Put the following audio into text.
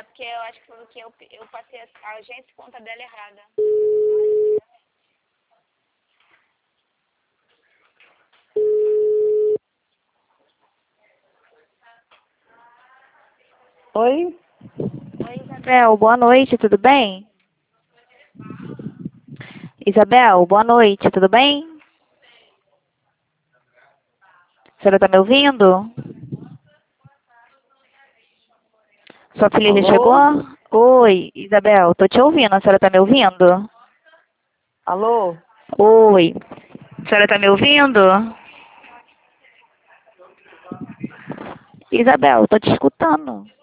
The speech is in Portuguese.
porque eu acho que foi porque eu passei a agência e conta dela errada. Oi? Oi, Isabel, boa noite, tudo bem? Isabel, boa noite, tudo bem? A senhora tá me ouvindo? Sua filha já chegou? Alô? Oi, Isabel, tô te ouvindo, a senhora tá me ouvindo? Alô? Oi, a senhora tá me ouvindo? Isabel, tô te escutando.